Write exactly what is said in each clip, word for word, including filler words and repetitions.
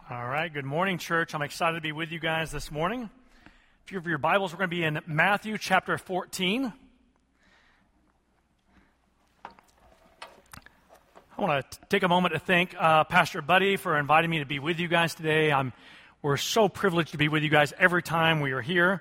All right, good morning, church. I'm excited to be with you guys this morning. If you have your Bibles, we're going to be in Matthew chapter fourteen. I want to take a moment to thank uh, Pastor Buddy for inviting me to be with you guys today. I'm, we're so privileged to be with you guys every time we are here.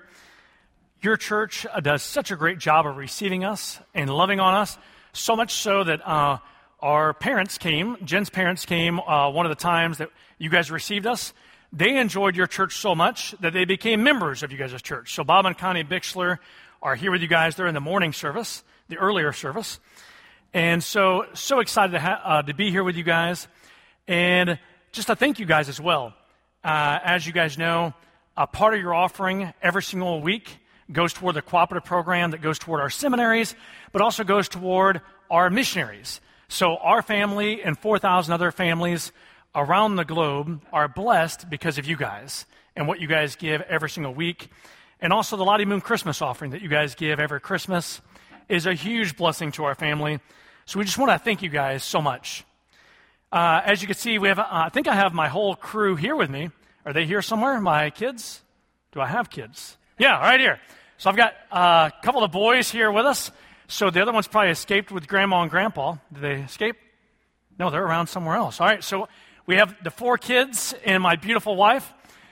Your church uh, does such a great job of receiving us and loving on us, so much so that uh, our parents came, Jen's parents came uh, one of the times that you guys received us. They enjoyed your church so much that they became members of you guys' church. So Bob and Connie Bixler are here with you guys. They're in the morning service, the earlier service. And so, so excited to, ha- uh, to be here with you guys. And just to thank you guys as well. Uh, as you guys know, a part of your offering every single week goes toward the cooperative program that goes toward our seminaries, but also goes toward our missionaries. So our family and four thousand other families around the globe are blessed because of you guys and what you guys give every single week. And also the Lottie Moon Christmas offering that you guys give every Christmas is a huge blessing to our family. So we just want to thank you guys so much. Uh, as you can see, we have. Uh, I think I have my whole crew here with me. Are they here somewhere? My kids? Do I have kids? Yeah, right here. So I've got uh, a couple of boys here with us. So the other ones probably escaped with Grandma and Grandpa. Did they escape? No, they're around somewhere else. All right, so we have the four kids and my beautiful wife.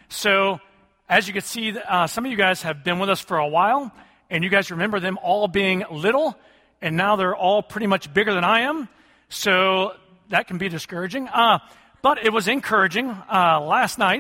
So as you can see, uh, some of you guys have been with us for a while, and you guys remember them all being little, and now they're all pretty much bigger than I am. So that can be discouraging. Uh, but it was encouraging. Uh, last night,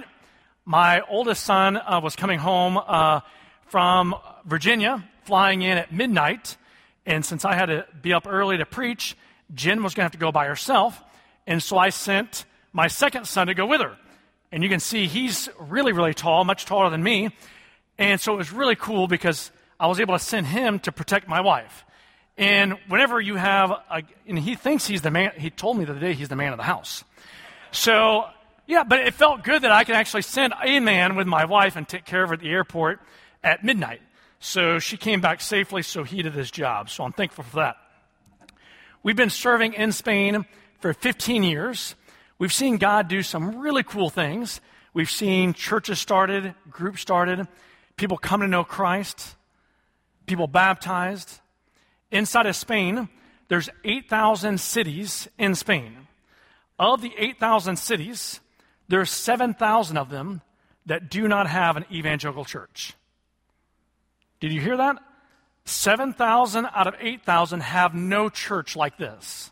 my oldest son uh, was coming home uh, from Virginia, flying in at midnight. And since I had to be up early to preach, Jen was going to have to go by herself. And so I sent my second son to go with her. And you can see he's really, really tall, much taller than me. And so it was really cool because I was able to send him to protect my wife. And whenever you have, a, and he thinks he's the man, he told me the other day he's the man of the house. So, yeah, but it felt good that I could actually send a man with my wife and take care of her at the airport at midnight. So she came back safely, so he did his job. So I'm thankful for that. We've been serving in Spain for fifteen years. We've seen God do some really cool things. We've seen churches started, groups started, people come to know Christ, people baptized. Inside of Spain, there's eight thousand cities in Spain. Of the eight thousand cities, there's seven thousand of them that do not have an evangelical church. Did you hear that? seven thousand out of eight thousand have no church like this.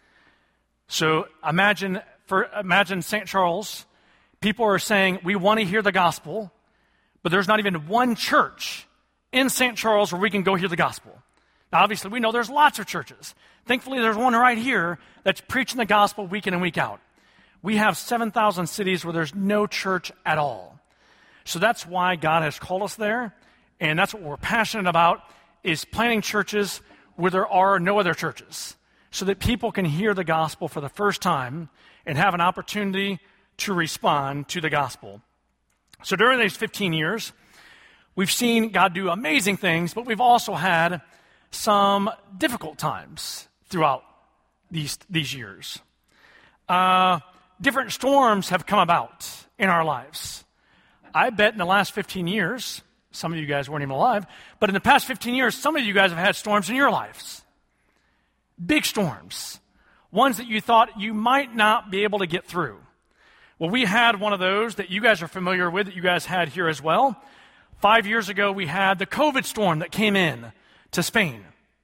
So imagine for imagine Saint Charles. People are saying, we want to hear the gospel, but there's not even one church in Saint Charles where we can go hear the gospel. Now, obviously, we know there's lots of churches. Thankfully, there's one right here that's preaching the gospel week in and week out. We have seven thousand cities where there's no church at all. So that's why God has called us there. And that's what we're passionate about, is planting churches where there are no other churches, so that people can hear the gospel for the first time and have an opportunity to respond to the gospel. So during these fifteen years, we've seen God do amazing things, but we've also had some difficult times throughout these, these years. Uh, different storms have come about in our lives. I bet in the last fifteen years... some of you guys weren't even alive, but in the past fifteen years, some of you guys have had storms in your lives. Big storms. Ones that you thought you might not be able to get through. Well, we had one of those that you guys are familiar with, that you guys had here as well. Five years ago, we had the COVID storm that came in to Spain.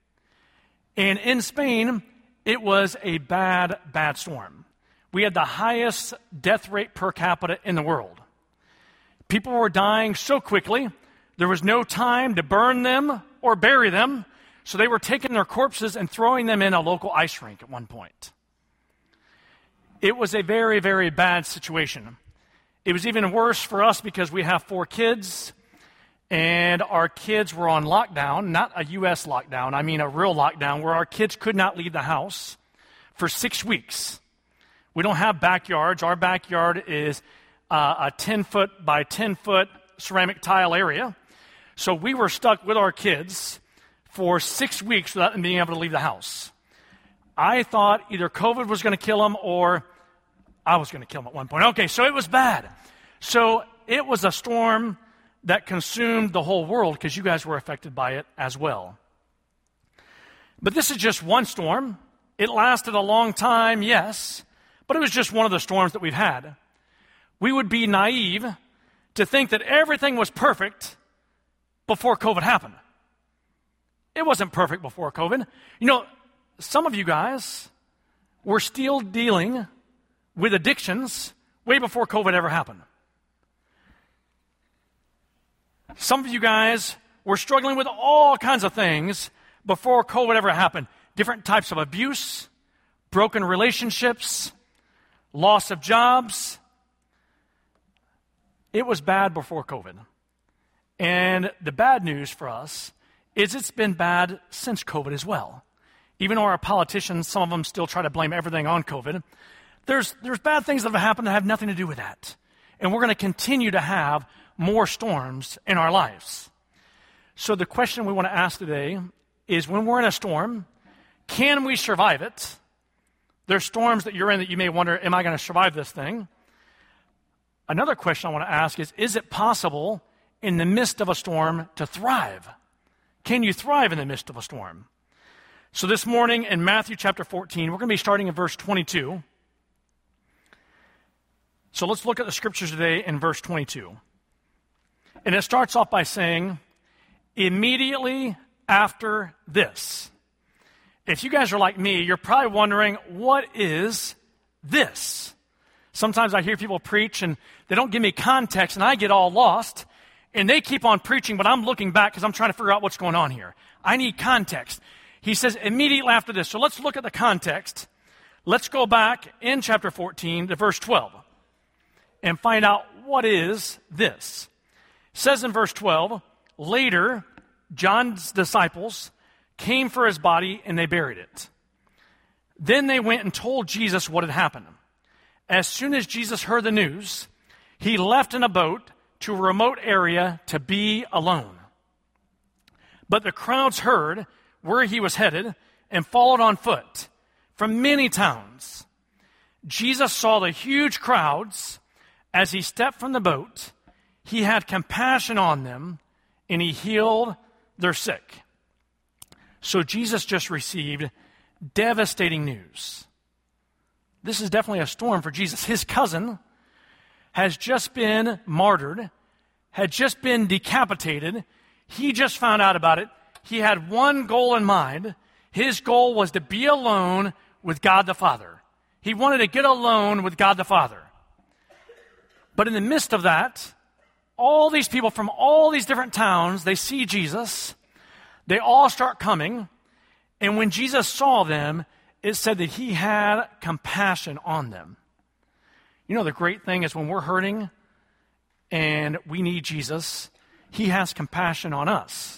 And in Spain, it was a bad, bad storm. We had the highest death rate per capita in the world. People were dying so quickly. There was no time to burn them or bury them, so they were taking their corpses and throwing them in a local ice rink at one point. It was a very, very bad situation. It was even worse for us because we have four kids, and our kids were on lockdown, not a U S lockdown, I mean a real lockdown, where our kids could not leave the house for six weeks. We don't have backyards. Our backyard is uh, a ten-foot by ten-foot ceramic tile area. So we were stuck with our kids for six weeks without them being able to leave the house. I thought either COVID was going to kill them or I was going to kill him at one point. Okay, so it was bad. So it was a storm that consumed the whole world because you guys were affected by it as well. But this is just one storm. It lasted a long time, yes, but it was just one of the storms that we've had. We would be naive to think that everything was perfect before COVID happened. It wasn't perfect before COVID. You know, some of you guys were still dealing with addictions way before COVID ever happened. Some of you guys were struggling with all kinds of things before COVID ever happened. Different types of abuse, broken relationships, loss of jobs. It was bad before COVID. And the bad news for us is it's been bad since COVID as well. Even though our politicians, some of them still try to blame everything on COVID, there's, there's bad things that have happened that have nothing to do with that. And we're going to continue to have more storms in our lives. So the question we want to ask today is, when we're in a storm, can we survive it? There's storms that you're in that you may wonder, am I going to survive this thing? Another question I want to ask is, is it possible in the midst of a storm to thrive? Can you thrive in the midst of a storm? So this morning in Matthew chapter fourteen, we're going to be starting in verse twenty-two. So let's look at the scriptures today in verse twenty-two. And it starts off by saying, immediately after this. If you guys are like me, you're probably wondering, what is this? Sometimes I hear people preach and they don't give me context and I get all lost and they keep on preaching, but I'm looking back because I'm trying to figure out what's going on here. I need context. He says immediately after this. So let's look at the context. Let's go back in chapter fourteen to verse twelve and find out what is this. It says in verse twelve, later, John's disciples came for his body and they buried it. Then they went and told Jesus what had happened. As soon as Jesus heard the news, he left in a boat to a remote area to be alone. But the crowds heard where he was headed and followed on foot from many towns. Jesus saw the huge crowds. As he stepped from the boat, he had compassion on them and he healed their sick. So Jesus just received devastating news. This is definitely a storm for Jesus. His cousin has just been martyred, had just been decapitated. He just found out about it. He had one goal in mind. His goal was to be alone with God the Father. He wanted to get alone with God the Father. But in the midst of that, all these people from all these different towns, they see Jesus. They all start coming. And when Jesus saw them, it said that he had compassion on them. You know, the great thing is when we're hurting and we need Jesus, he has compassion on us.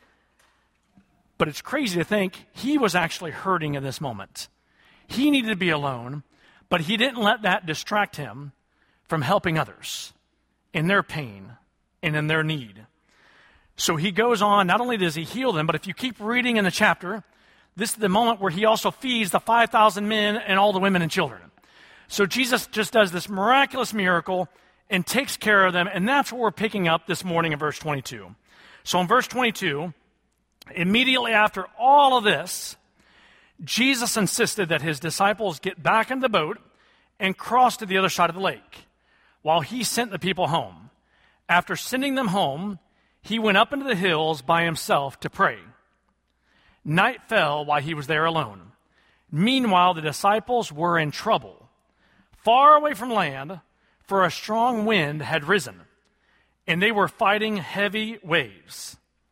But it's crazy to think he was actually hurting in this moment. He needed to be alone, but he didn't let that distract him from helping others in their pain and in their need. So he goes on, not only does he heal them, but if you keep reading in the chapter, this is the moment where he also feeds the five thousand men and all the women and children. So Jesus just does this miraculous miracle and takes care of them, and that's what we're picking up this morning in verse twenty-two. So in verse twenty-two, immediately after all of this, Jesus insisted that his disciples get back in the boat and cross to the other side of the lake while he sent the people home. After sending them home, he went up into the hills by himself to pray. Night fell while he was there alone. Meanwhile, the disciples were in trouble, far away from land, for a strong wind had risen, and they were fighting heavy waves.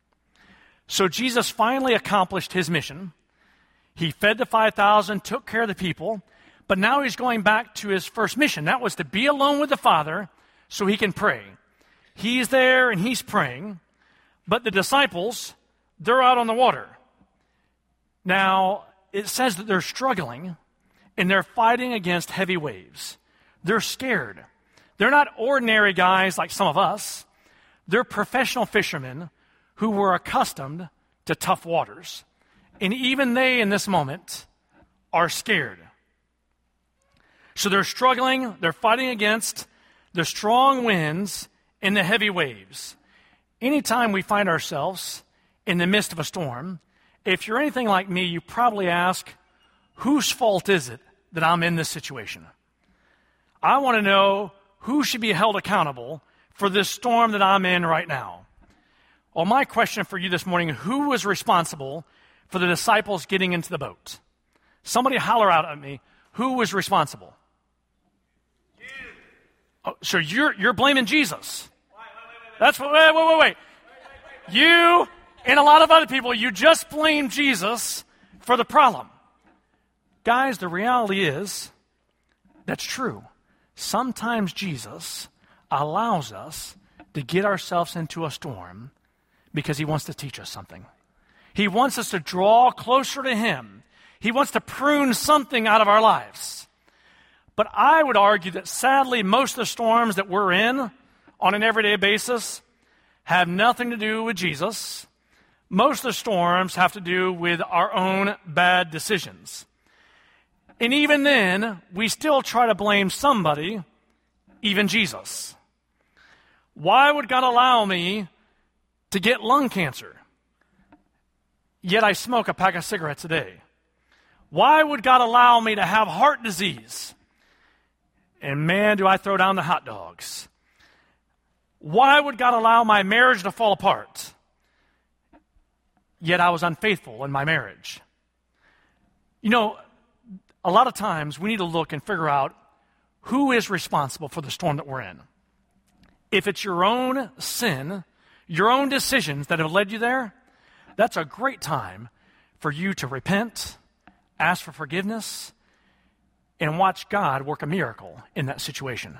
So Jesus finally accomplished his mission. He fed the five thousand, took care of the people, but now he's going back to his first mission. That was to be alone with the Father so he can pray. He's there and he's praying, but the disciples, they're out on the water. Now, it says that they're struggling and they're fighting against heavy waves. They're scared. They're not ordinary guys like some of us. They're professional fishermen who were accustomed to tough waters. And even they, in this moment, are scared. So they're struggling, they're fighting against the strong winds and the heavy waves. Anytime we find ourselves in the midst of a storm, if you're anything like me, you probably ask, whose fault is it that I'm in this situation? I want to know who should be held accountable for this storm that I'm in right now. Well, my question for you this morning, who was responsible for the disciples getting into the boat? Somebody holler out at me, who was responsible? Oh, so you're you're blaming Jesus. That's what, wait, wait, wait, wait. You and a lot of other people, you just blame Jesus for the problem. Guys, the reality is, that's true. Sometimes Jesus allows us to get ourselves into a storm because he wants to teach us something. He wants us to draw closer to him. He wants to prune something out of our lives. But I would argue that sadly, most of the storms that we're in on an everyday basis have nothing to do with Jesus. Most of the storms have to do with our own bad decisions. And even then, we still try to blame somebody, even Jesus. Why would God allow me to get lung cancer, yet I smoke a pack of cigarettes a day? Why would God allow me to have heart disease? And man, do I throw down the hot dogs. Why would God allow my marriage to fall apart? Yet I was unfaithful in my marriage. You know, a lot of times we need to look and figure out who is responsible for the storm that we're in. If it's your own sin, your own decisions that have led you there, that's a great time for you to repent, ask for forgiveness, and watch God work a miracle in that situation.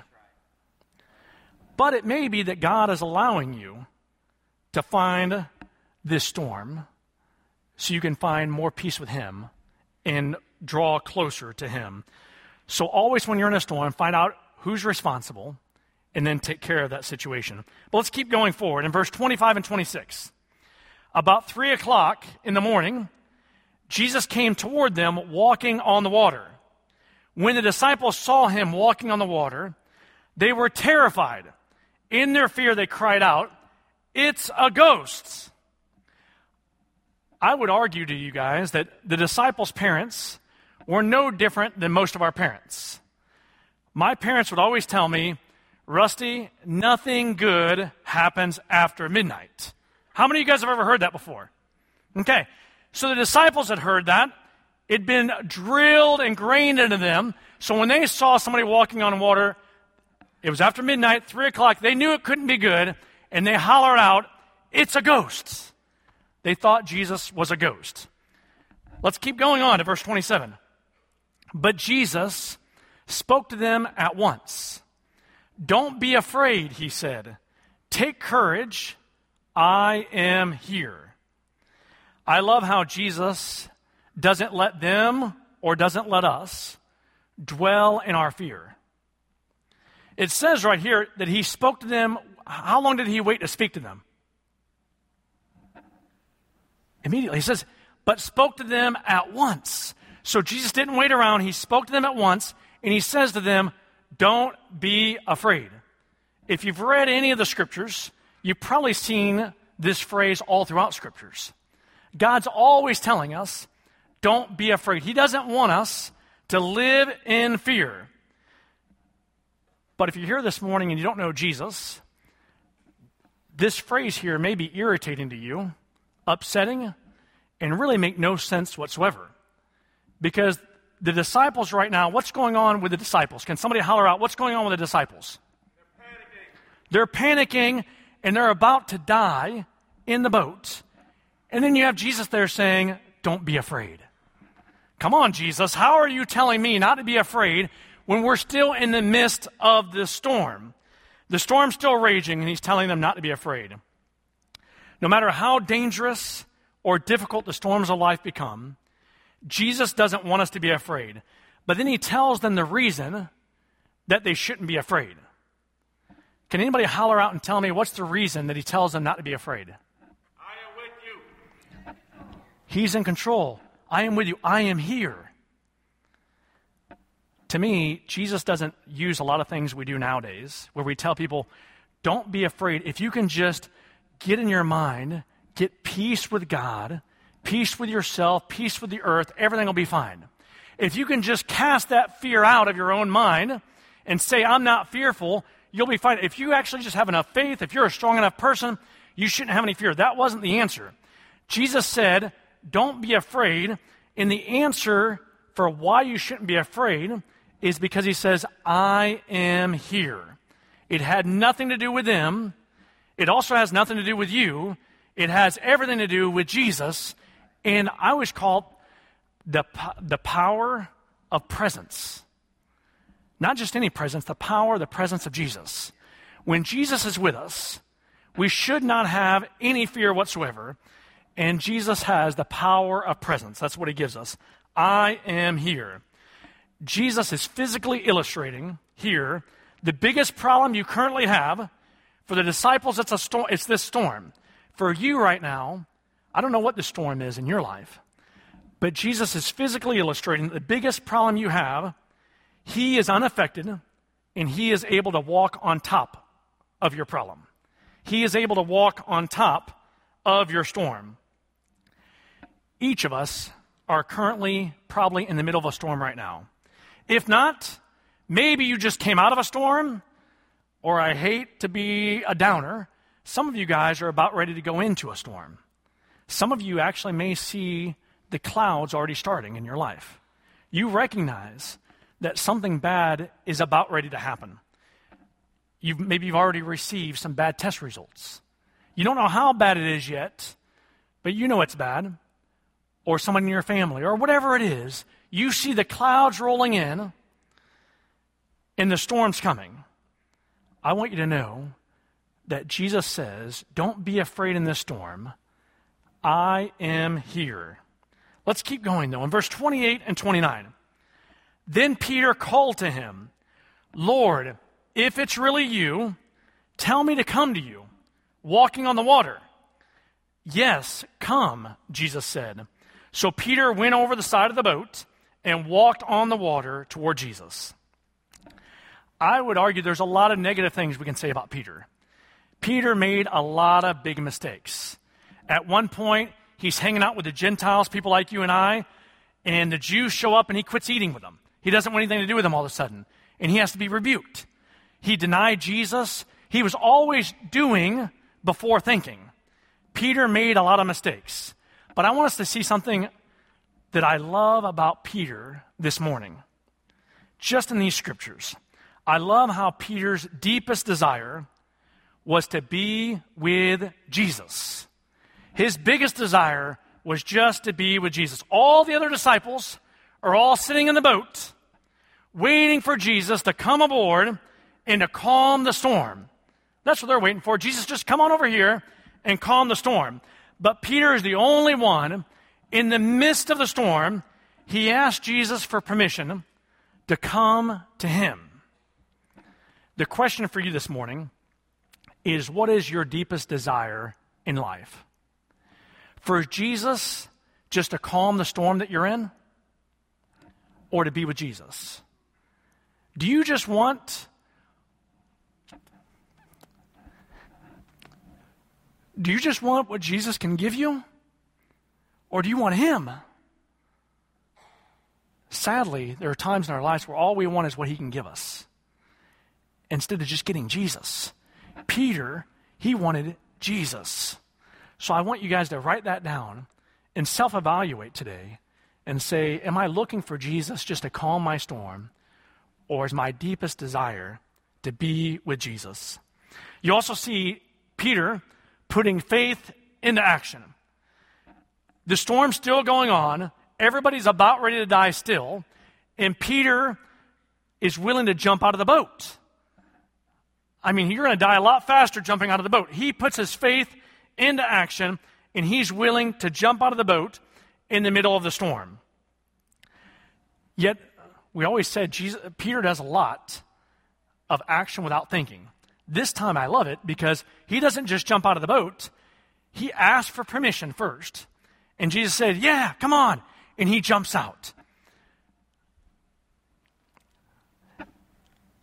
But it may be that God is allowing you to find this storm so you can find more peace with him and draw closer to him. So always when you're in a storm, find out who's responsible and then take care of that situation. But let's keep going forward. In verse twenty-five and twenty-six, about three o'clock in the morning, Jesus came toward them walking on the water. When the disciples saw him walking on the water, they were terrified. In their fear, they cried out, "It's a ghost." I would argue to you guys that the disciples' parents were no different than most of our parents. My parents would always tell me, "Rusty, nothing good happens after midnight." How many of you guys have ever heard that before? Okay, so the disciples had heard that. It'd been drilled and grained into them. So when they saw somebody walking on water, it was after midnight, three o'clock, they knew it couldn't be good, and they hollered out, "It's a ghost." They thought Jesus was a ghost. Let's keep going on to verse twenty-seven. But Jesus spoke to them at once. "Don't be afraid," he said. "Take courage. I am here." I love how Jesus doesn't let them or doesn't let us dwell in our fear. It says right here that he spoke to them. How long did he wait to speak to them? Immediately. He says, but spoke to them at once. So Jesus didn't wait around. He spoke to them at once, and he says to them, "Don't be afraid." If you've read any of the scriptures, you've probably seen this phrase all throughout scriptures. God's always telling us, don't be afraid. He doesn't want us to live in fear. But if you're here this morning and you don't know Jesus, this phrase here may be irritating to you, upsetting, and really make no sense whatsoever. Because the disciples right now, what's going on with the disciples? Can somebody holler out, what's going on with the disciples? They're panicking. They're panicking, and they're about to die in the boat. And then you have Jesus there saying, don't be afraid. Come on, Jesus, how are you telling me not to be afraid when we're still in the midst of the storm? The storm's still raging, and he's telling them not to be afraid. No matter how dangerous or difficult the storms of life become, Jesus doesn't want us to be afraid. But then he tells them the reason that they shouldn't be afraid. Can anybody holler out and tell me what's the reason that he tells them not to be afraid? I am with you. He's in control. I am with you. I am here. To me, Jesus doesn't use a lot of things we do nowadays where we tell people, don't be afraid. If you can just get in your mind, get peace with God, peace with yourself, peace with the earth, everything will be fine. If you can just cast that fear out of your own mind and say, I'm not fearful, you'll be fine. If you actually just have enough faith, if you're a strong enough person, you shouldn't have any fear. That wasn't the answer. Jesus said, don't be afraid. And the answer for why you shouldn't be afraid is because he says, I am here. It had nothing to do with them. It also has nothing to do with you. It has everything to do with Jesus. And I always call it the, the power of presence. Not just any presence, the power, the presence of Jesus. When Jesus is with us, we should not have any fear whatsoever. And Jesus has the power of presence. That's what he gives us. I am here. Jesus is physically illustrating here the biggest problem you currently have. For the disciples, it's a storm. It's this storm. For you right now, I don't know what the storm is in your life, but Jesus is physically illustrating the biggest problem you have. He is unaffected, and he is able to walk on top of your problem. He is able to walk on top of your storm. Each of us are currently probably in the middle of a storm right now. If not, maybe you just came out of a storm, or I hate to be a downer, some of you guys are about ready to go into a storm. Some of you actually may see the clouds already starting in your life. You recognize that something bad is about ready to happen. You've, maybe you've already received some bad test results. You don't know how bad it is yet, but you know it's bad. Or someone in your family, or whatever it is, you see the clouds rolling in and the storm's coming. I want you to know that Jesus says, don't be afraid in this storm. I am here. Let's keep going, though. In verse twenty-eight and twenty-nine. Then Peter called to him, Lord, if it's really you, tell me to come to you, walking on the water. Yes, come, Jesus said. So Peter went over the side of the boat and walked on the water toward Jesus. I would argue there's a lot of negative things we can say about Peter. Peter made a lot of big mistakes. At one point, he's hanging out with the Gentiles, people like you and I, and the Jews show up and he quits eating with them. He doesn't want anything to do with them all of a sudden, and he has to be rebuked. He denied Jesus. He was always doing before thinking. Peter made a lot of mistakes. But I want us to see something that I love about Peter this morning. Just in these scriptures. I love how Peter's deepest desire was to be with Jesus. His biggest desire was just to be with Jesus. All the other disciples are all sitting in the boat, waiting for Jesus to come aboard and to calm the storm. That's what they're waiting for. Jesus, just come on over here and calm the storm. But Peter is the only one, in the midst of the storm, he asked Jesus for permission to come to him. The question for you this morning is, what is your deepest desire in life? For Jesus just to calm the storm that you're in, or to be with Jesus? Do you just want Do you just want what Jesus can give you? Or do you want him? Sadly, there are times in our lives where all we want is what he can give us, instead of just getting Jesus. Peter, he wanted Jesus. So I want you guys to write that down and self-evaluate today and say, am I looking for Jesus just to calm my storm, or is my deepest desire to be with Jesus? You also see Peter putting faith into action. The storm's still going on. Everybody's about ready to die still. And Peter is willing to jump out of the boat. I mean, you're going to die a lot faster jumping out of the boat. He puts his faith into action, and he's willing to jump out of the boat in the middle of the storm. Yet, we always said Jesus, Peter does a lot of action without thinking. This time I love it because he doesn't just jump out of the boat. He asked for permission first. And Jesus said, yeah, come on. And he jumps out.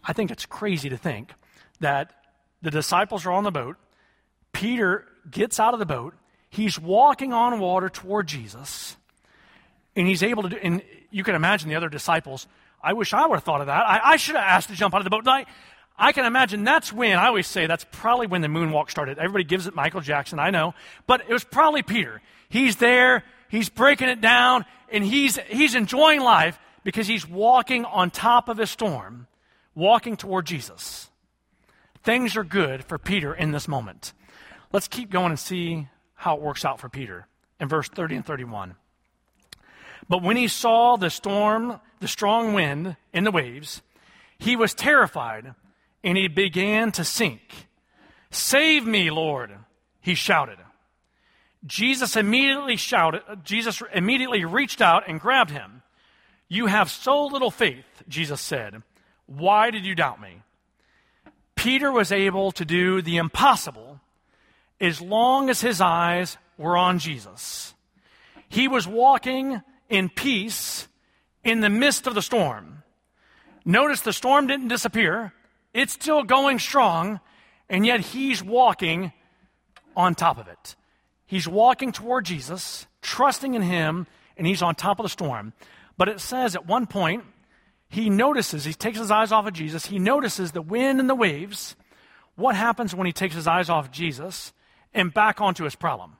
I think it's crazy to think that the disciples are on the boat. Peter gets out of the boat. He's walking on water toward Jesus. And he's able to do, and you can imagine the other disciples. I wish I would have thought of that. I, I should have asked to jump out of the boat. I, I can imagine that's when, I always say that's probably when the moonwalk started. Everybody gives it Michael Jackson, I know. But it was probably Peter. He's there, he's breaking it down, and he's he's enjoying life because he's walking on top of his storm, walking toward Jesus. Things are good for Peter in this moment. Let's keep going and see how it works out for Peter in verse thirty and thirty-one. But when he saw the storm, the strong wind and the waves, he was terrified, and he began to sink. "Save me, Lord," he shouted. Jesus immediately shouted, Jesus immediately reached out and grabbed him. "You have so little faith," Jesus said. "Why did you doubt me?" Peter was able to do the impossible as long as his eyes were on Jesus. He was walking in peace in the midst of the storm. Notice the storm didn't disappear. It's still going strong, and yet he's walking on top of it. He's walking toward Jesus, trusting in him, and he's on top of the storm. But it says at one point, he notices, he takes his eyes off of Jesus, he notices the wind and the waves. What happens when he takes his eyes off Jesus and back onto his problem?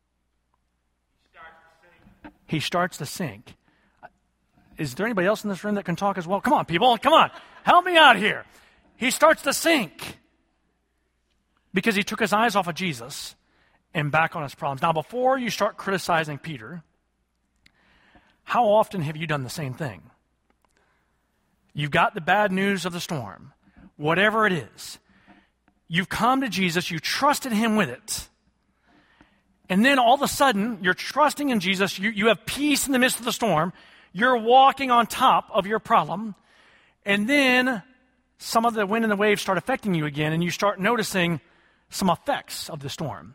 He starts to sink. Is there anybody else in this room that can talk as well? Come on, people, come on. Help me out here. He starts to sink because he took his eyes off of Jesus and back on his problems. Now, before you start criticizing Peter, how often have you done the same thing? You've got the bad news of the storm, whatever it is. You've come to Jesus, you trusted him with it. And then all of a sudden, you're trusting in Jesus, you, you have peace in the midst of the storm, you're walking on top of your problem, and then some of the wind and the waves start affecting you again, and you start noticing some effects of the storm.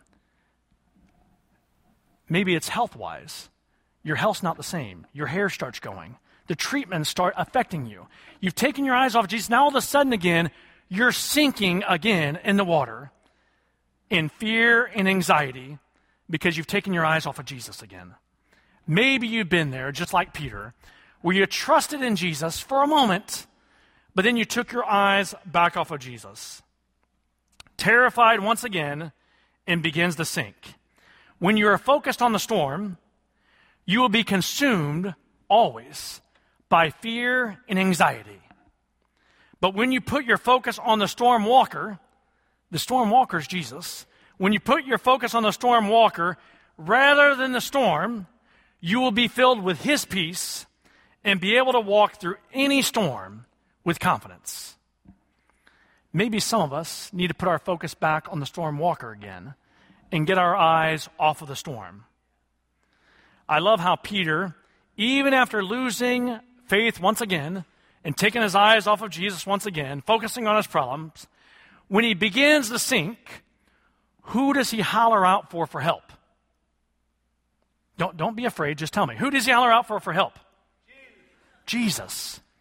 Maybe it's health-wise. Your health's not the same. Your hair starts going. The treatments start affecting you. You've taken your eyes off Jesus. Now all of a sudden again, you're sinking again in the water in fear and anxiety because you've taken your eyes off of Jesus again. Maybe you've been there, just like Peter, where you trusted in Jesus for a moment, but then you took your eyes back off of Jesus. Terrified once again and begins to sink. When you are focused on the storm, you will be consumed always by fear and anxiety. But when you put your focus on the storm walker, the storm walker is Jesus. When you put your focus on the storm walker, rather than the storm, you will be filled with his peace and be able to walk through any storm with confidence. Maybe some of us need to put our focus back on the storm walker again and get our eyes off of the storm. I love how Peter, even after losing faith once again and taking his eyes off of Jesus once again, focusing on his problems, when he begins to sink, who does he holler out for for help? Don't, don't be afraid, just tell me. Who does he holler out for for help? Jesus. Jesus.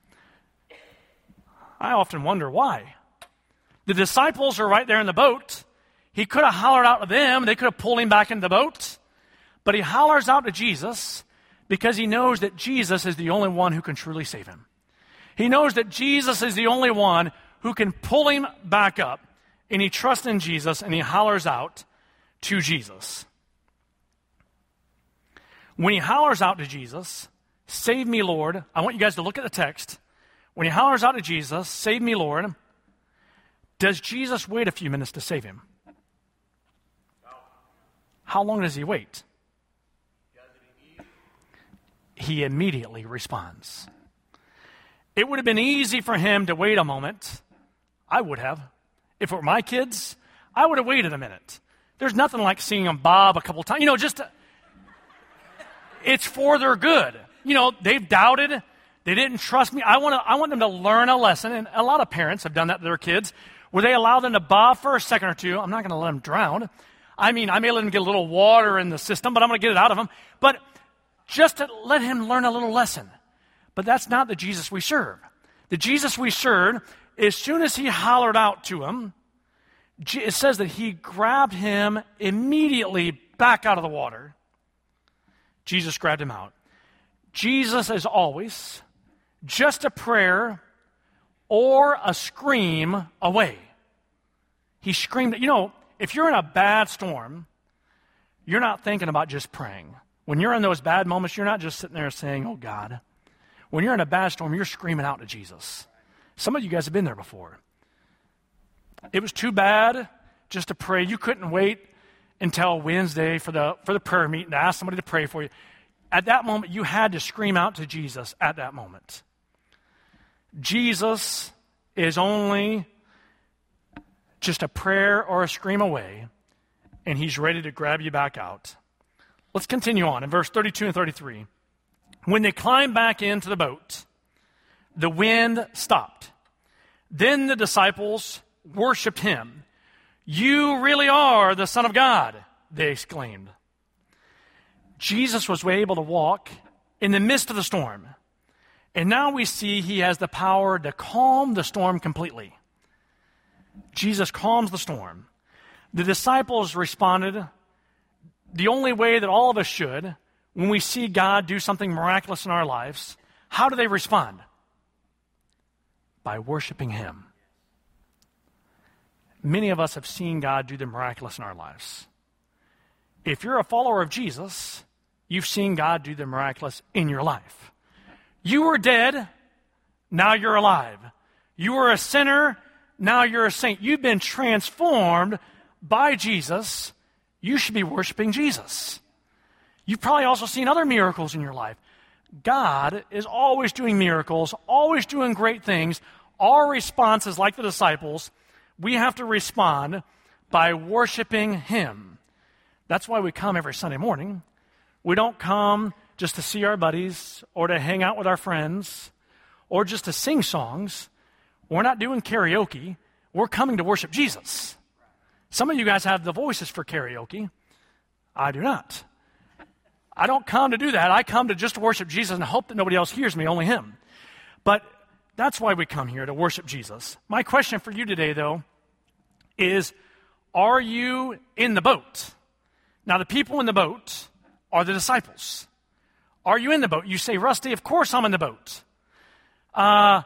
I often wonder why. The disciples are right there in the boat. He could have hollered out to them. They could have pulled him back into the boat. But he hollers out to Jesus because he knows that Jesus is the only one who can truly save him. He knows that Jesus is the only one who can pull him back up. And he trusts in Jesus and he hollers out to Jesus. When he hollers out to Jesus, "Save me, Lord," I want you guys to look at the text. When he hollers out to Jesus, "Save me, Lord," does Jesus wait a few minutes to save him? No. How long does he wait? He immediately responds. It would have been easy for him to wait a moment. I would have. If it were my kids, I would have waited a minute. There's nothing like seeing them bob a couple times. You know, just, to, it's for their good. You know, they've doubted. They didn't trust me. I want to. I want them to learn a lesson. And a lot of parents have done that to their kids, where they allow them to bob for a second or two. I'm not going to let them drown. I mean, I may let them get a little water in the system, but I'm going to get it out of them. But just to let him learn a little lesson. But that's not the Jesus we serve. The Jesus we serve as soon as he hollered out to him, it says that he grabbed him immediately back out of the water. Jesus grabbed him out. Jesus, as always, just a prayer or a scream away. He screamed. You know, if you're in a bad storm, you're not thinking about just praying. When you're in those bad moments, you're not just sitting there saying, oh, God. When you're in a bad storm, you're screaming out to Jesus. Some of you guys have been there before. It was too bad just to pray. You couldn't wait until Wednesday for the for the prayer meeting to ask somebody to pray for you. At that moment, you had to scream out to Jesus at that moment. Jesus is only just a prayer or a scream away, and he's ready to grab you back out. Let's continue on in verse thirty-two and thirty-three. When they climbed back into the boat, the wind stopped. Then the disciples worshiped him. You really are the Son of God, they exclaimed. Jesus was able to walk in the midst of the storm. And now we see he has the power to calm the storm completely. Jesus calms the storm. The disciples responded the only way that all of us should when we see God do something miraculous in our lives. How do they respond? By worshiping him. Many of us have seen God do the miraculous in our lives. If you're a follower of Jesus, you've seen God do the miraculous in your life. You were dead, now you're alive. You were a sinner, now you're a saint. You've been transformed by Jesus. You should be worshiping Jesus. You've probably also seen other miracles in your life. God is always doing miracles, always doing great things. Our response is like the disciples. We have to respond by worshiping him. That's why we come every Sunday morning. We don't come just to see our buddies or to hang out with our friends or just to sing songs. We're not doing karaoke. We're coming to worship Jesus. Some of you guys have the voices for karaoke. I do not. I don't come to do that. I come to just worship Jesus and hope that nobody else hears me, only him. But that's why we come here, to worship Jesus. My question for you today, though, is, are you in the boat? Now, the people in the boat are the disciples. Are you in the boat? You say, Rusty, of course I'm in the boat. Uh,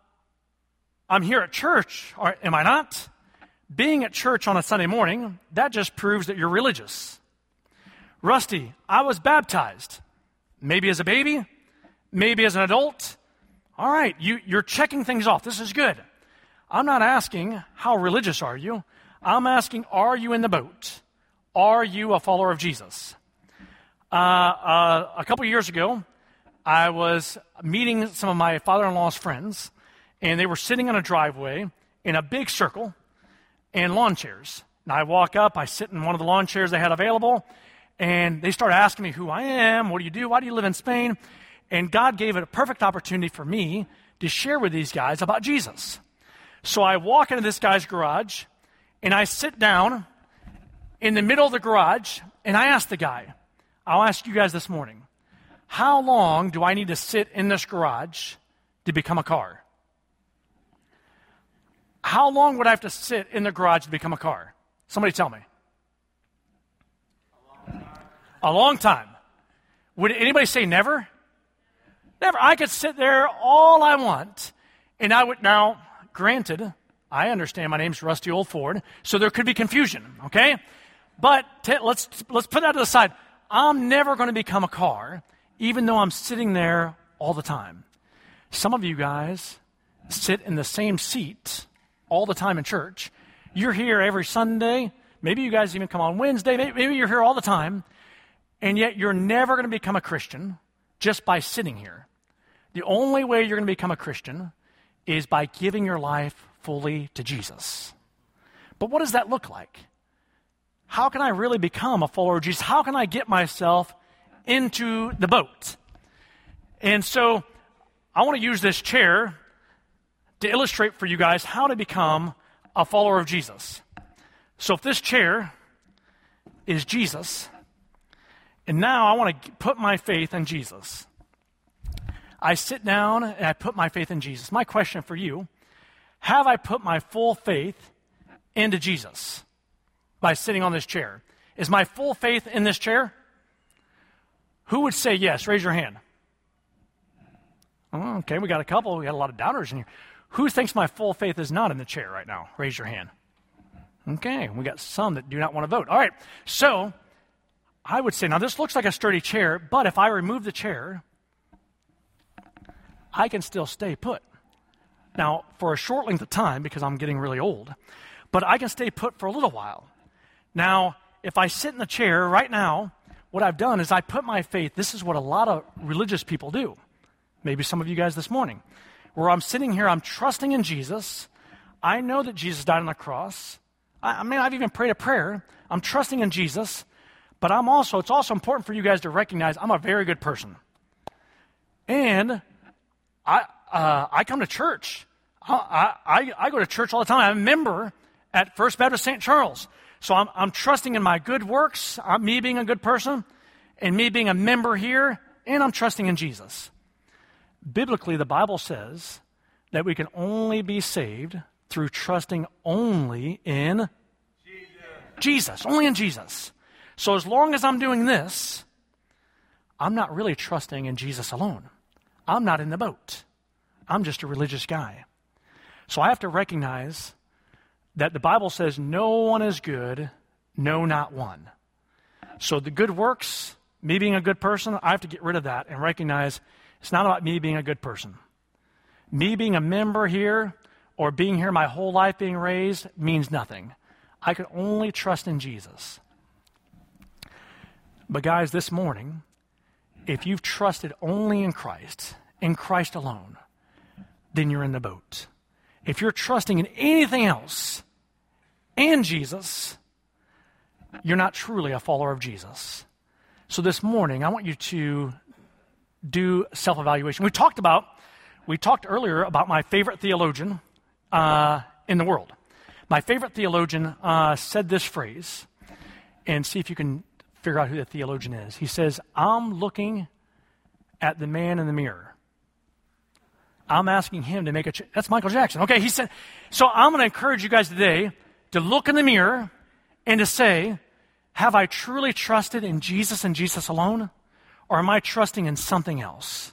I'm here at church, or am I not? Being at church on a Sunday morning, that just proves that you're religious. Rusty, I was baptized. Maybe as a baby, maybe as an adult. All right, you, you're checking things off. This is good. I'm not asking, how religious are you? I'm asking, are you in the boat? Are you a follower of Jesus? Uh, uh, a couple years ago, I was meeting some of my father-in-law's friends, and they were sitting on a driveway in a big circle and lawn chairs. And I walk up, I sit in one of the lawn chairs they had available, and they start asking me who I am, what do you do, why do you live in Spain? And God gave it a perfect opportunity for me to share with these guys about Jesus. So I walk into this guy's garage, and I sit down in the middle of the garage, and I ask the guy, I'll ask you guys this morning, how long do I need to sit in this garage to become a car? How long would I have to sit in the garage to become a car? Somebody tell me. A long time. A long time. Would anybody say never? Never. I could sit there all I want, and I would, now, granted, I understand my name's Rusty Old Ford, so there could be confusion, okay? But t- let's let's put that to the side. I'm never going to become a car, even though I'm sitting there all the time. Some of you guys sit in the same seat all the time in church. You're here every Sunday. Maybe you guys even come on Wednesday. Maybe, maybe you're here all the time. And yet you're never going to become a Christian just by sitting here. The only way you're going to become a Christian is by giving your life fully to Jesus. But what does that look like? How can I really become a follower of Jesus? How can I get myself into the boat? And so I want to use this chair to illustrate for you guys how to become a follower of Jesus. So if this chair is Jesus, and now I want to put my faith in Jesus. I sit down and I put my faith in Jesus. My question for you, Have I put my full faith into Jesus by sitting on this chair? Is my full faith in this chair? Who would say yes? Raise your hand. Oh, okay, we got a couple. We got a lot of doubters in here. Who thinks my full faith is not in the chair right now? Raise your hand. Okay, we got some that do not want to vote. All right, so I would say, now this looks like a sturdy chair, but if I remove the chair, I can still stay put. Now, for a short length of time, because I'm getting really old, but I can stay put for a little while. Now, if I sit in the chair right now, what I've done is I put my faith, this is what a lot of religious people do. Maybe some of you guys this morning, where I'm sitting here, I'm trusting in Jesus. I know that Jesus died on the cross. I, I mean, I've even prayed a prayer. I'm trusting in Jesus, but I'm also, it's also important for you guys to recognize I'm a very good person. And I uh, I come to church. I, I, I go to church all the time. I'm a member at First Baptist Saint Charles. So I'm, I'm trusting in my good works, uh, me being a good person, and me being a member here, and I'm trusting in Jesus. Biblically, the Bible says that we can only be saved through trusting only in Jesus. Jesus, only in Jesus. So as long as I'm doing this, I'm not really trusting in Jesus alone. I'm not in the boat. I'm just a religious guy. So I have to recognize that the Bible says no one is good, no, not one. So the good works, me being a good person, I have to get rid of that and recognize it's not about me being a good person. Me being a member here or being here my whole life being raised means nothing. I can only trust in Jesus. But guys, this morning, if you've trusted only in Christ, in Christ alone, then you're in the boat. If you're trusting in anything else and Jesus, you're not truly a follower of Jesus. So this morning, I want you to do self-evaluation. We talked about, we talked earlier about my favorite theologian uh, in the world. My favorite theologian uh, said this phrase, and see if you can figure out who the theologian is. He says, I'm looking at the man in the mirror. I'm asking him to make a change. That's Michael Jackson. Okay, he said, so I'm going to encourage you guys today to look in the mirror and to say, have I truly trusted in Jesus and Jesus alone? Or am I trusting in something else?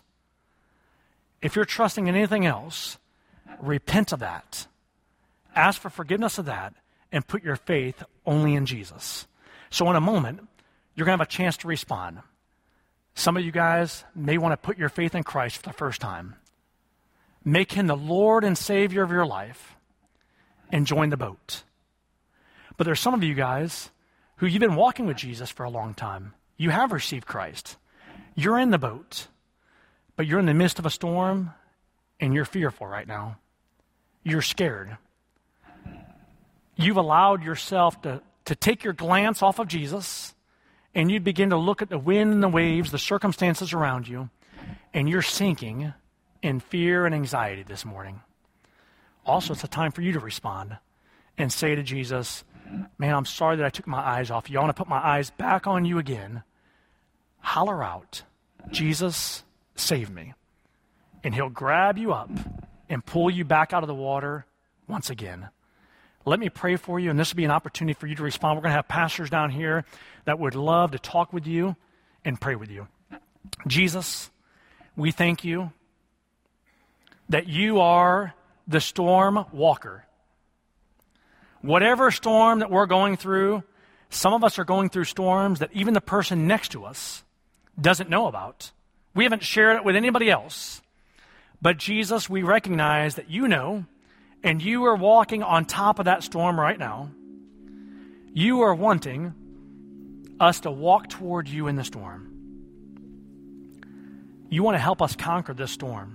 If you're trusting in anything else, repent of that. Ask for forgiveness of that and put your faith only in Jesus. So in a moment, you're going to have a chance to respond. Some of you guys may want to put your faith in Christ for the first time. Make him the Lord and Savior of your life and join the boat. But there's some of you guys who you've been walking with Jesus for a long time. You have received Christ. You're in the boat, but you're in the midst of a storm and you're fearful right now. You're scared. You've allowed yourself to, to take your glance off of Jesus and you begin to look at the wind and the waves, the circumstances around you, and you're sinking in fear and anxiety this morning. Also, it's a time for you to respond and say to Jesus, man, I'm sorry that I took my eyes off you. I want to put my eyes back on you again. Holler out, Jesus, save me. And he'll grab you up and pull you back out of the water once again. Let me pray for you, and this will be an opportunity for you to respond. We're going to have pastors down here that would love to talk with you and pray with you. Jesus, we thank you that you are the storm walker. Whatever storm that we're going through, some of us are going through storms that even the person next to us doesn't know about. We haven't shared it with anybody else. But Jesus, we recognize that you know, and you are walking on top of that storm right now. You are wanting us to walk toward you in the storm. You want to help us conquer this storm.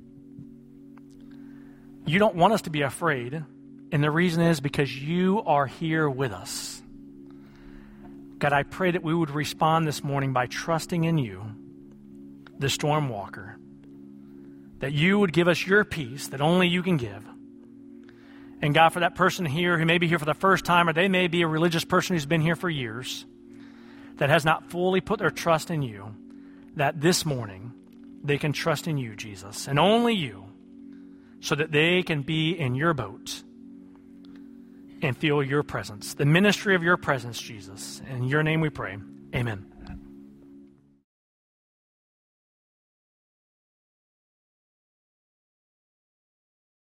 You don't want us to be afraid, and the reason is because you are here with us. God, I pray that we would respond this morning by trusting in you, the storm walker, that you would give us your peace that only you can give. And God, for that person here who may be here for the first time, or they may be a religious person who's been here for years, that has not fully put their trust in you, that this morning they can trust in you, Jesus, and only you, so that they can be in your boat and feel your presence, the ministry of your presence, Jesus. In your name we pray. Amen.